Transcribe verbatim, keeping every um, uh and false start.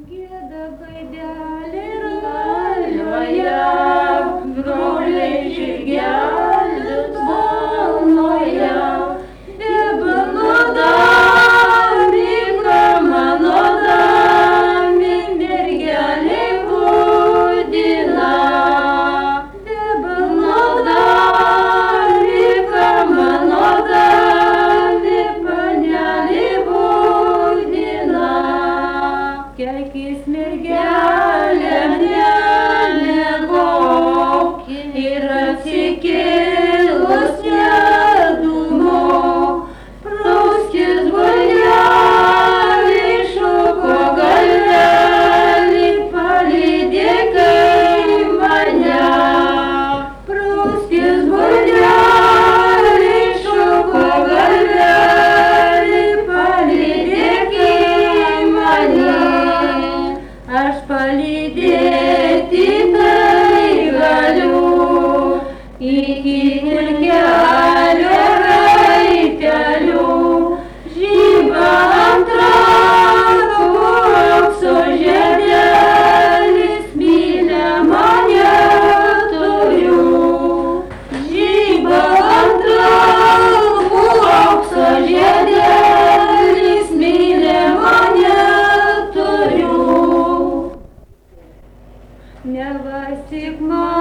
Gėda gaidelė ralioje, broliai žirgelių tvonoje, debanodami, kamanodami, mergelė būdina. Debanodami, kamanodami, panelė būdina. Kelkis mergelė, nemiegok ir atsikėlus nedūmok. Prauskis broleli, šoko galvelį, palydėkai mane. Prauskis broleli, šoko galvelį, palydėkai mane. Aš palydėti tai galiu iki kelio raitelių. Žyba ant rankų aukso žiedelis, mylę mane turiu. Žyba ant rankų aukso žiedelis, mylę mane turiu. Nevastyk man